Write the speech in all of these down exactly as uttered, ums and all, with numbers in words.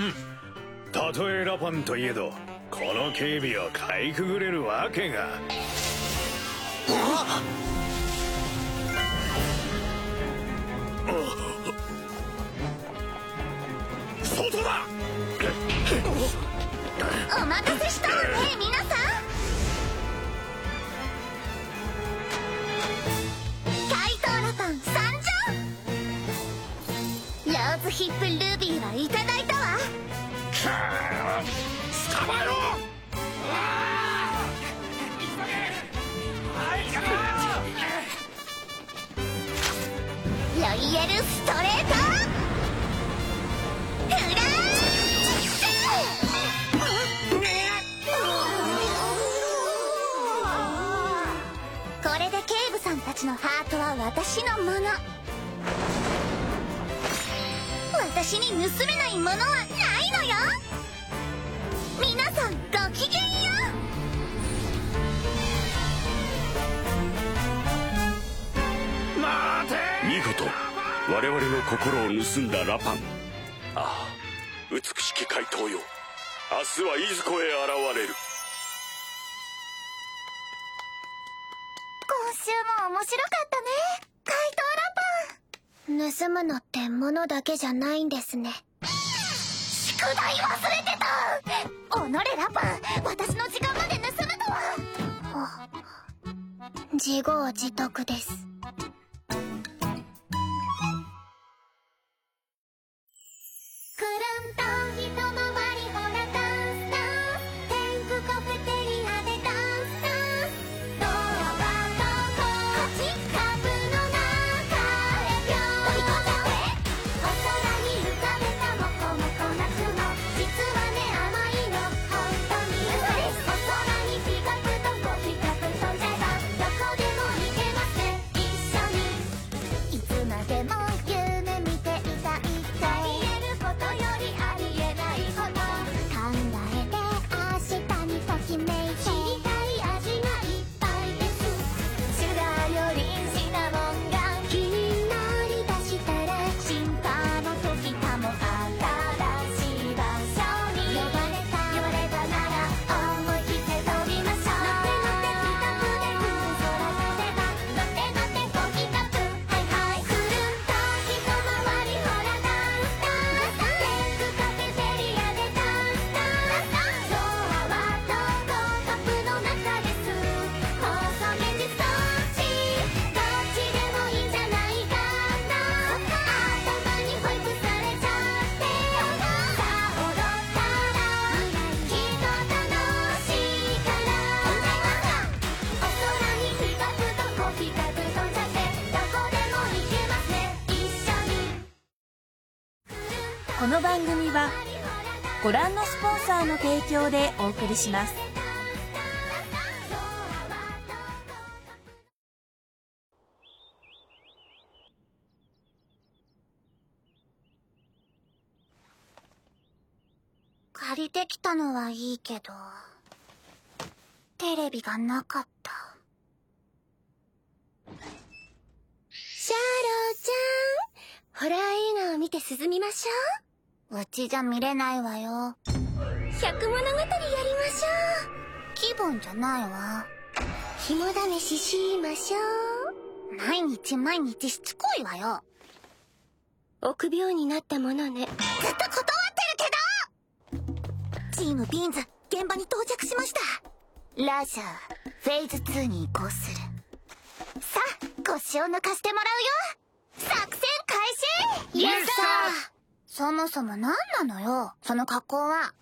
たとえラパンといえどこの警備をかいくぐれるわけが。外だ。 お待たせしたわね皆さん。怪盗ラパン参上。ローズヒップルビーはいただいたわ。 捕まえろ。 ロイヤルストレートフラッシュ。これで警部さんたちのハートは私のもの。私に盗めないものはないのよ。皆さんごきげんよう。待て。 見事我々の心を盗んだラパン。ああ美しき怪盗よ、明日はいずこへ現れる。 今週も面白かったね怪盗ラパン。盗むのって物だけじゃないんですね。宿題忘れてた。おのれラパン、私の時間まで盗むとは。自業自得です。くるんと一回りほらダンスダンス、天空カフェテリアでダンスダンス、ドアはどこ、こっちカブの中へぴょん飛び込んじゃって、お空に浮かべたモコモコな雲、実はね甘いの本当に嘘です。お空にピカプとこピカプ飛んじゃえばどこでも行けますね一緒に。いつまでも夢見ていたいありえることよりありえないこと、考えて明日にときめいて、知りたい味がいっぱいです。シュガーよりシナモンが気になりだしたら、進化の時かも新しい場所に呼ばれた呼ばれたなら思い切って飛びましょう。のってのってピカプで空飛べば、のってのってポキカプ、はいはい、くるんと一回りほらダンスダンス、天空カフェテリアでダンスダンス、ドアはどこ、カップの中です。妄想現実どっち、どっちでもいいんじゃないかな。頭に保育されちゃって、さあ踊ったらきっと楽しいから。お空にピカプとコピカプ飛んじゃって、どこでも行けますね一緒に。 この番組はご覧のスポンサーの提供でお送りします。 借りてきたのはいいけどテレビがなかった。シャローちゃん、ホラー映画を見て涼みましょう。うちじゃ見れないわよ。百物語やりましょう。気分じゃないわ。肝試ししましょう。毎日毎日しつこいわよ。臆病になったものね。ずっと断ってるけど。チームビーンズ現場に到着しました。ラジャーフェーズツーに移行する。さあ腰を抜かしてもらうよ。作戦開始。イエスサー。そもそも何なのよその格好は。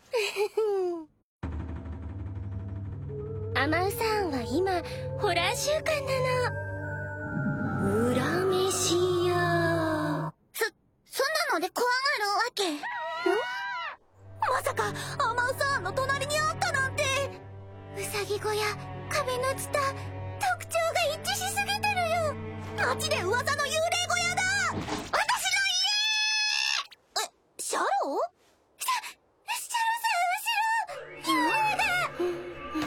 アマウさんは今ホラー週間なの。裏飯屋。そそんなので怖がるわけ？ん？まさかアマウさんの隣にあったなんて。うさぎ小屋、壁のツタ、特徴が一致しすぎてるよ。街で噂の幽霊小屋だ。私の家。え、シャロー？シャ、シャロさん後ろ。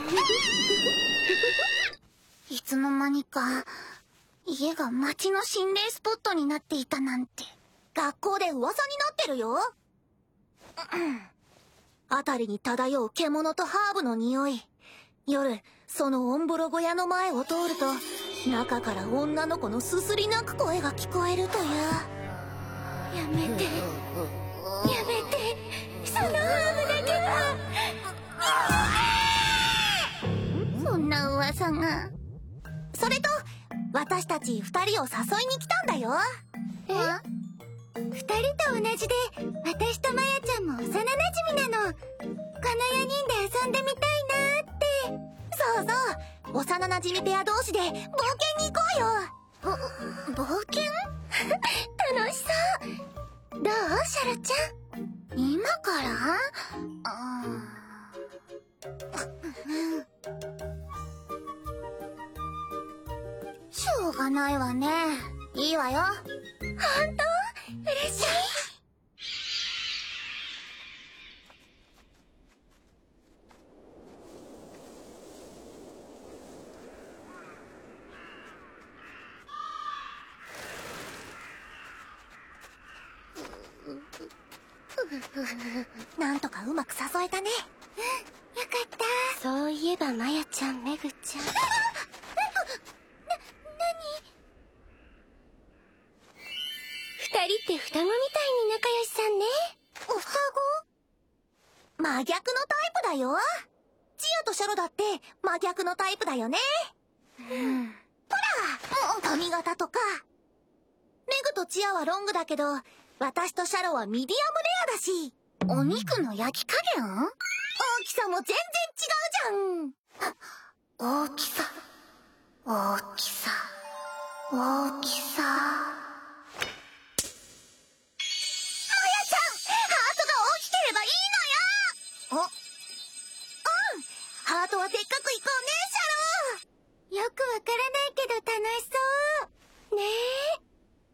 いつの間にか家が街の心霊スポットになっていたなんて。学校で噂になってるよ。 辺りに漂う獣とハーブの匂い。夜そのオンボロ小屋の前を通ると中から女の子のすすり泣く声が聞こえるという。やめてやめて、そのハーブだけは。そんな噂が。それと私たち二人を誘いに来たんだよ。え？二人と同じで、私とマヤちゃんも幼馴染なの。このよにんで遊んでみたいなって。そうそう、幼馴染ペア同士で冒険に行こうよ。ぼ冒険楽しそう。どうシャロちゃん、今からあしょうがないわね。いいわよ。本当？嬉しい。なんとかうまく誘えたね。うん、よかった。そういえばマヤちゃん、メグちゃん。な、何？二人って双子みたいに仲良しさんね。お双子？真逆のタイプだよ。チアとシャロだって真逆のタイプだよね。うん。ほら、髪型とか。メグとチアはロングだけど、私とシャロはミディアムレアだし。お肉の焼き加減？大きさも全然違うじゃん。大きさ、大きさ、大きさ。ハートはでっかくいこうね、シャロー。よくわからないけど楽しそうねえ。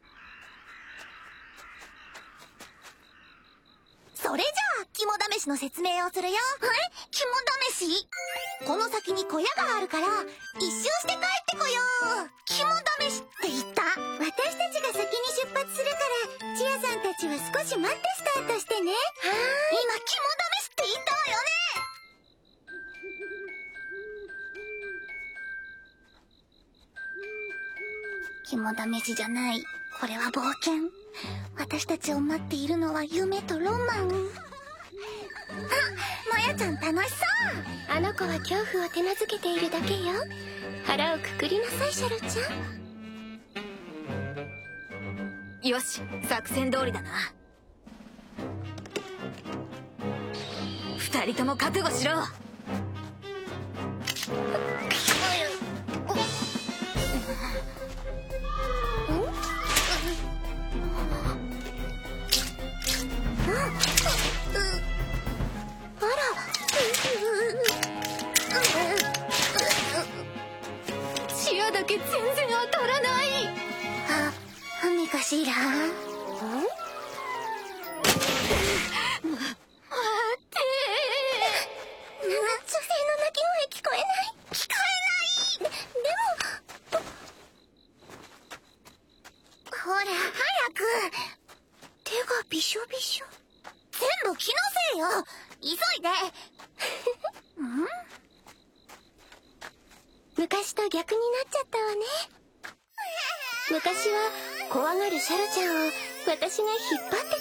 それじゃあ肝試しの説明をするよ。え？肝試し？この先に小屋があるから一周して帰ってこよう。肝試しって言った？私たちが先に出発するからチアさんたちは少し待ってスタートしてね。はーい。今肝試しって言ったわよね。肝試しじゃない。これは冒険。私たちを待っているのは夢とロマン。あ、マヤちゃん楽しそう。あの子は恐怖を手なずけているだけよ。腹をくくりなさい、シャロちゃん。よし、作戦通りだな。二人とも覚悟しろ。チアだけ全然当たらない。あ、何かしら。ん？待って。女性の泣き声聞こえない。聞こえない。で、でもほら早く。手がびしょびしょ。全部気のせいよ。急いで。ん？昔と逆になっちゃったわね。昔は怖がるシャロちゃんを私が引っ張って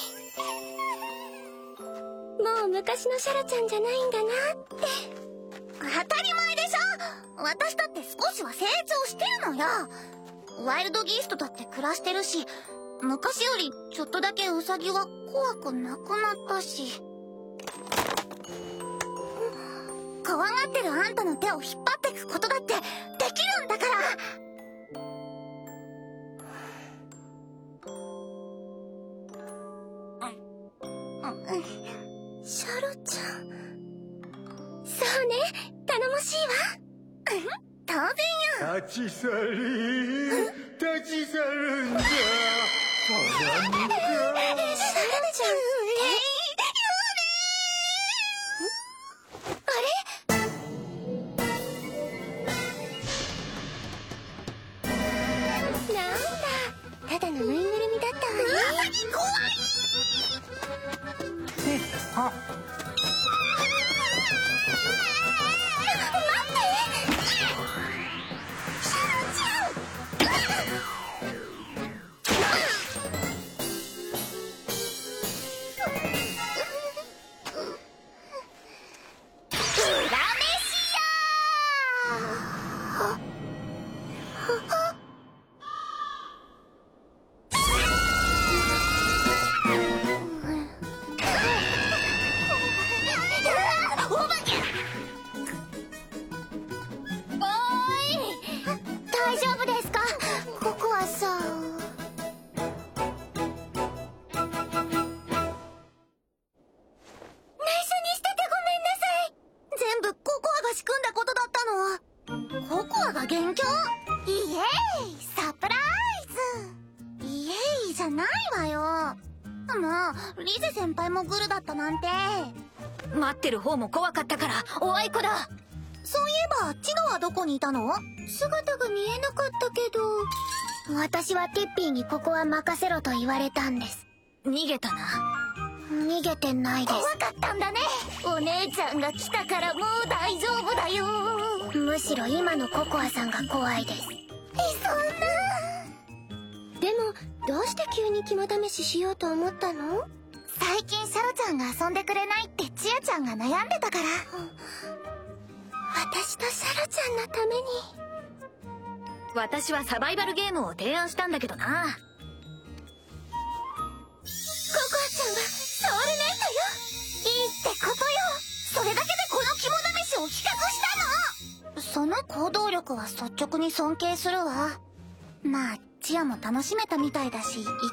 たのに、もう昔のシャロちゃんじゃないんだなって。当たり前でしょ。私だって少しは成長してるのよ。ワイルドギーストだって暮らしてるし、昔よりちょっとだけウサギは怖くなくなったし。怖がってるあんたの手を引っ張ってくことだってできるんだから。シャロちゃん。そうね、頼もしいわ。当然よ。 立ち去り立ち去るんじゃ。そらぬか。 シャロちゃん。ただのぬいぐるみだったわね。怖い。 待ってシャロちゃん。大丈夫ですか、ココアさん。内緒にしててごめんなさい。全部ココアが仕組んだことだったの。ココアが元凶？イエーイ、サプライズ。イエーイじゃないわよ。もうリゼ先輩もグルだったなんて。 待ってる方も怖かったからおあいこだ。 そういえばチノはどこにいたの？姿が見えなかったけど。私はティッピーにここは任せろと言われたんです。 逃げたな。 逃げてないです。 怖かったんだね。お姉ちゃんが来たからもう大丈夫だよ。 むしろ今のココアさんが怖いです。え、そんな。でもどうして急に肝試ししようと思ったの？最近シャロちゃんが遊んでくれないってチアちゃんが悩んでたから。私とシャロちゃんのために。 私はサバイバルゲームを提案したんだけどな。 ココアちゃんはソウルメイトよ。いいってことよ。それだけでこの肝試しを企画したの。その行動力は率直に尊敬するわ。まあチアも楽しめたみたいだしいっか。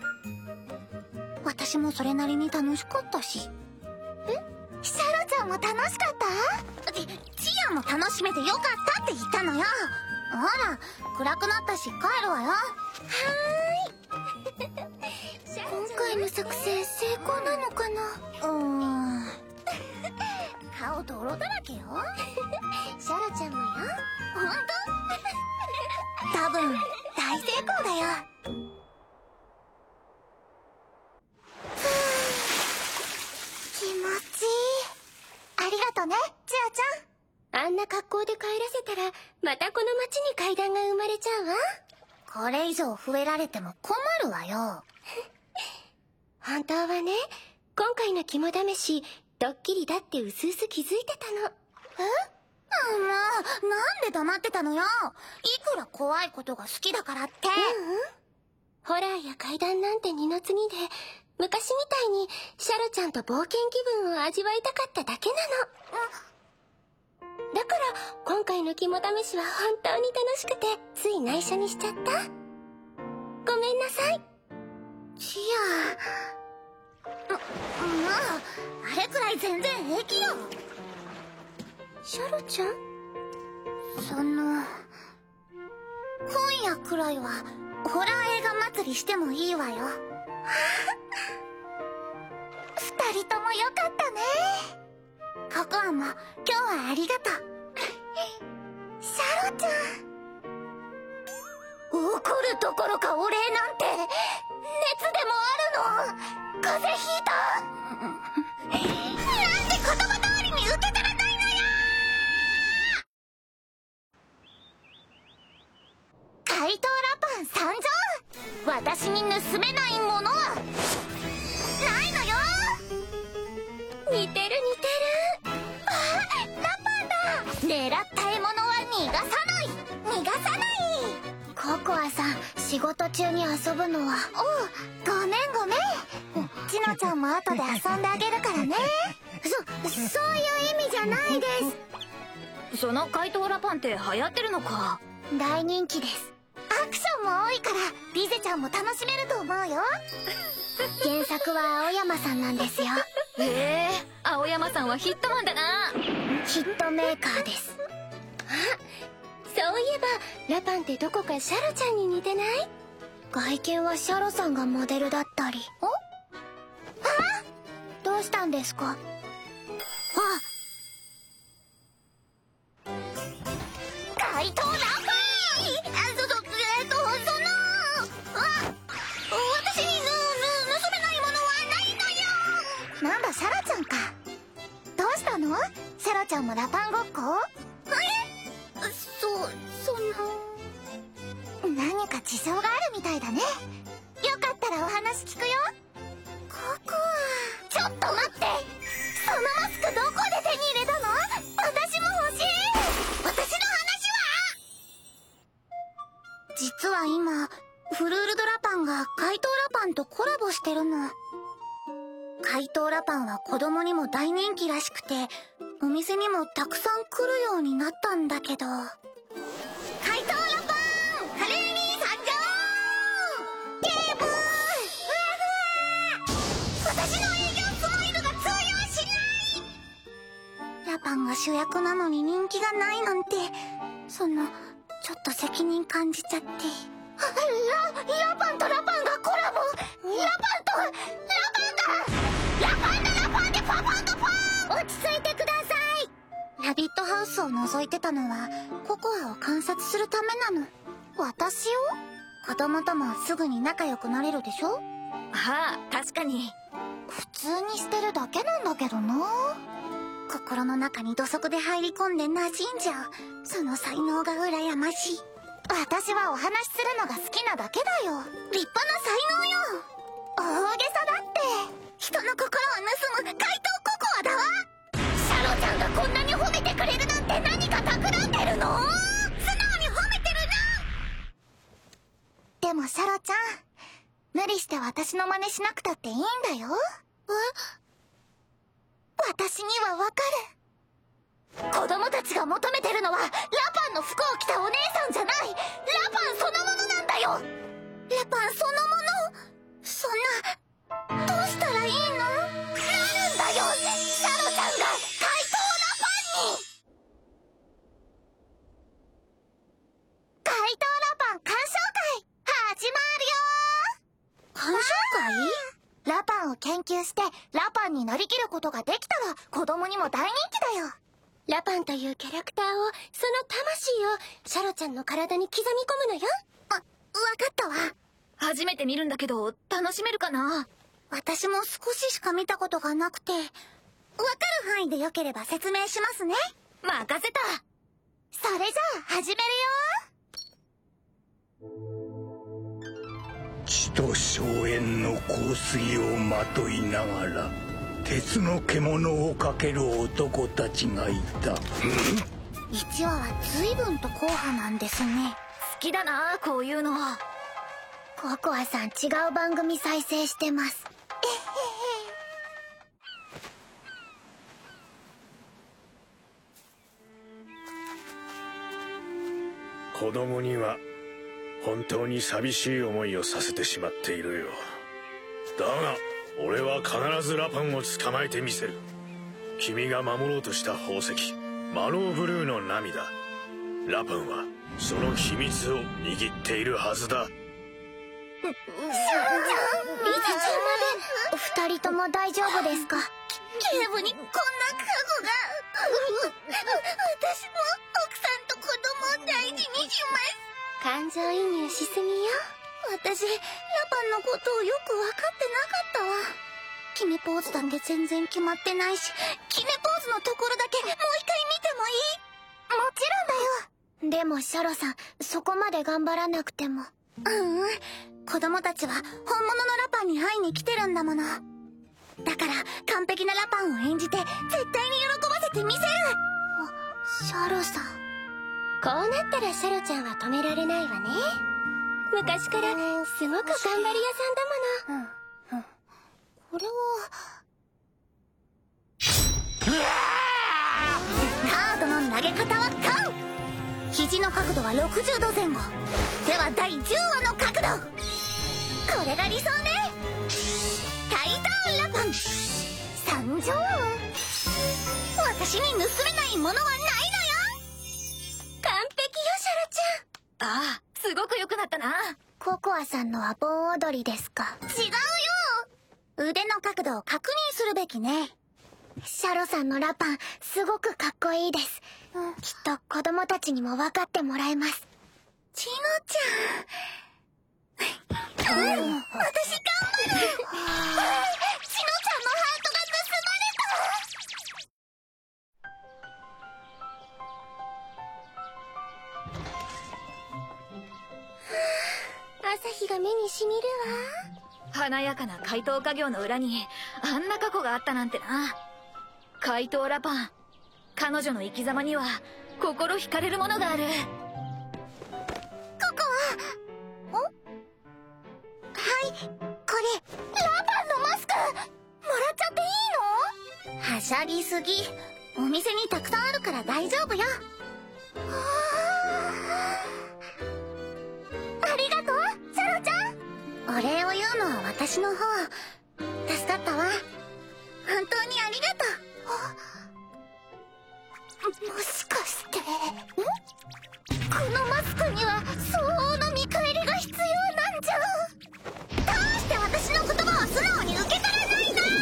私もそれなりに楽しかったし。え？シャロちゃんも楽しかった？ち、チアも楽しめてよかったって言ったのよ。ほら、暗くなったし帰るわよ。はーい。今回の作戦成功なのかな？うーん。顔泥だらけよ。シャロちゃんもよ。ほんと？多分大成功だよ。気持ちいい。ありがとね、チアちゃん。あんな格好で帰らせたらまたこの町に階段が生まれちゃうわ。これ以上増えられても困るわよ。本当はね、今回の肝試しドッキリだってうすうす気づいてたの。え？もうなんで黙ってたのよ。いくら怖いことが好きだからって。ううん、ホラーや怪談なんて二の次で、昔みたいにシャロちゃんと冒険気分を味わいたかっただけなの。だから今回の肝試しは本当に楽しくてつい内緒にしちゃった。ごめんなさい。チア。も、もうあれくらい全然平気よ。シャロちゃん？その今夜くらいはホラー映画祭りしてもいいわよ。二人ともよかったね。ココアも今日はありがとう。シャロちゃん。怒るどころかお礼なんて。熱でもあるの？風邪ひいた？なんで言葉通りに受け取らないのよ。怪盗ラパン参上。私に盗めないものはないのよ。似てる似てる。あ、ラパンだ。狙った獲物は逃がさない逃がさない。ココアさん、仕事中に遊ぶのは。おう、ごめんごめん。チノちゃんも後で遊んであげるからね。そ、そういう意味じゃないです。 その怪盗ラパンって流行ってるのか？ 大人気です。アクションも多いからリゼちゃんも楽しめると思うよ。原作は青山さんなんですよ。 へえ、青山さんはヒットマンだな。 ヒットメーカーです。あ、そういえばラパンってどこかシャロちゃんに似てない？外見はシャロさんがモデルだったり。お？あ？どうしたんですか？あ、怪盗ラパン！あ、そ、そ、えっと、その、あ、私にぬ、ぬ、盗めないものはないのよ。なんだ、シャラちゃんか。 ゃんもラパンごっこ？え？そ、そんな。何か事情があるみたいだね。よかったらお話聞くよ。ここは。ちょっと待って、そのマスクどこで手に入れたの？私も欲しい。私の話は？実は今フルールドラパンが怪盗ラパンとコラボしてるの。怪盗ラパンは子供にも大人気らしくて、お店にもたくさん来るようになったんだけど。怪盗ラパン華麗に参上。ゲーム。ふわふわ。私の営業スマイルが通用しない。ラパンが主役なのに人気がないなんて、そのちょっと責任感じちゃって。ララパンとラパンがコラボ。ラパンとラパンだ。ラパンだラパンでパパンとパン。落ち着いてください。ラビットハウスを覗いてたのはココアを観察するためなの。私を？子供ともすぐに仲良くなれるでしょ？ はあ、確かに。 普通にしてるだけなんだけどな。心の中に土足で入り込んで馴染んじゃう。その才能が羨ましい。私はお話しするのが好きなだけだよ。立派な才能よ。大げさだって。人の心を盗む怪盗ココアだわ。シャロちゃんがこんなに褒めてくれるなんて何か企んでるの？素直に褒めてるな。でもシャロちゃん、無理して私の真似しなくたっていいんだよ。え？私にはわかる。子供たちが求めてるのはラパンの服を着たお姉さんじゃない、ラパンそのものなんだよ。ラパンそのもの？そんな、どうしたらいいの？なるんだよ、シャロちゃんが怪盗ラパンに。怪盗ラパン鑑賞会始まるよ。鑑賞会？ラパンを研究してラパンになりきることができたら子供にも大人気だよ。 ラパンというキャラクターを、その魂をシャロちゃんの体に刻み込むのよ。 あ、わかったわ。 初めて見るんだけど楽しめるかな？ 私も少ししか見たことがなくて、わかる範囲でよければ説明しますね。 任せた。 それじゃあ始めるよ。 血と荘園の香水をまといながら鉄の獣をかける男たちがいた。 いちわは随分と硬派なんですね。 好きだな、こういうの。 ココアさん違う番組再生してます。 子供には本当に寂しい思いをさせてしまっているよ。だが俺は必ずラパンを捕まえてみせる。君が守ろうとした宝石、マローブルーの涙、ラパンはその秘密を握っているはずだ。 シャロちゃん、リズちゃんまで。二人とも大丈夫ですか？警部にこんな過去が。私も奥さんと子供を大事にします。 感情移入しすぎよ。 私、ラパンのことをよく分かってなかったわ。決めポーズだけ全然決まってないし、決めポーズのところだけもう一回見てもいい？もちろんだよ。でもシャロさん、そこまで頑張らなくても。うんうん。子供たちは本物のラパンに会いに来てるんだもの。だから完璧なラパンを演じて絶対に喜ばせてみせる。あ、シャロさん。 こうなったらシャロちゃんは止められないわね。昔からすごく頑張り屋さんだもの。 うん、うん。これはカードの投げ方はカウ。肘の角度はろくじゅうどぜん後。ではだいじゅうわの角度。これが理想ね。怪盗ラパン参上。私に盗めないものはないのよ。 完璧よ、シャロちゃん。 ああ、すごく良くなったな。 ココアさんのは盆踊りですか？違うよ。腕の角度を確認するべきね。シャロさんのラパンすごくかっこいいです、うん、きっと子供たちにも分かってもらえます。チノちゃん、うん、私頑張る。チノちゃんのハートが盗まれた。 が目にしみるわ。 華やかな怪盗家業の裏にあんな過去があったなんてな。怪盗ラパン、彼女の生き様には心惹かれるものがある。 ここは、おはい、これラパンのマスクもらっちゃっていいの？はしゃぎすぎ。お店にたくさんあるから大丈夫よ。ありがとうシャロちゃん。お礼を言うのは私の方。助かったわ。本当にありがとう。もしかしてん？このマスクには相応な見返りが必要なんじゃ。どうして私の言葉を素直に受け取らないの？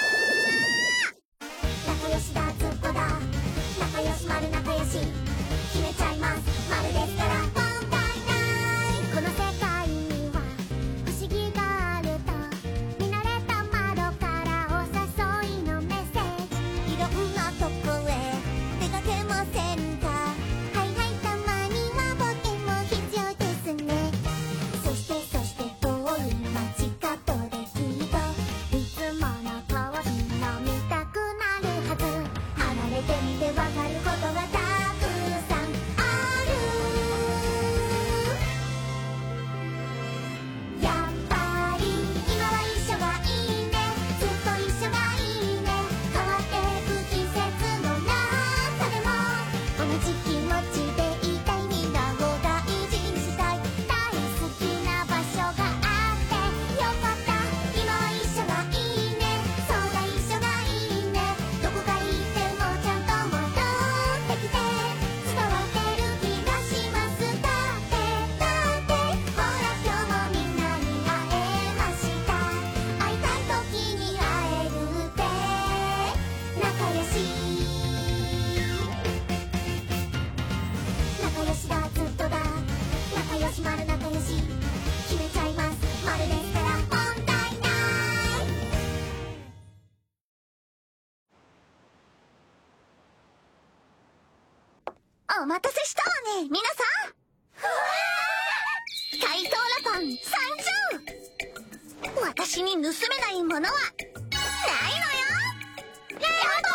仲良しだずっとだ、仲良し丸仲良し決めちゃいます。まるですから問題ない。この世界には不思議があると見慣れた窓からお誘いのメッセージ。いろんなとこへ出かけませんか？はいはい、たまには冒険も必要ですね。そしてそして遠い街角できっといつもの顔みんな見たくなるはず。離れてみてわかることがたくさんある。やっぱり今は一緒がいいね。ずっと一緒がいいね。変わってく季節の中でも同じ気持ちでいたい。みんなを大事にしたい。大好きな場所があってよかった。今は一緒がいいね。そうだ一緒がいいね。どこか行ってもちゃんと戻ってきて伝わってる気がします。だってだってほら今日もみんなに会えました。会いたい時に会えるって仲良し。仲良しだずっとだ、仲良し丸仲良し決めちゃいます。まるですから問題ない。お待たせしたわね皆さん。怪盗ラパン参上。私に盗めないものはないのよ。ラパ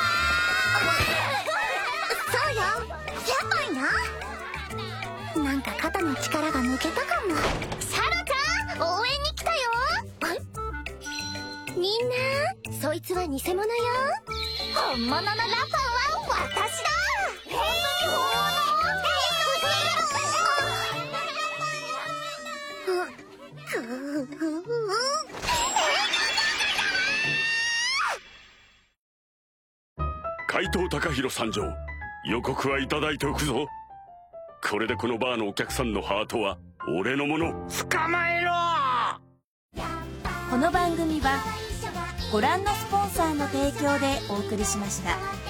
ンそうよ、やばいな。なんか肩の力が抜けたかも。シャロちゃん応援に来たよ。みんなそいつは偽物よ。本物のラパンは私だ。えー、本物？くー怪盗高弘参上。予告はいただいておくぞ。これでこのバーのお客さんのハートは俺のもの。 捕まえろ。 この番組はご覧のスポンサーの提供でお送りしました。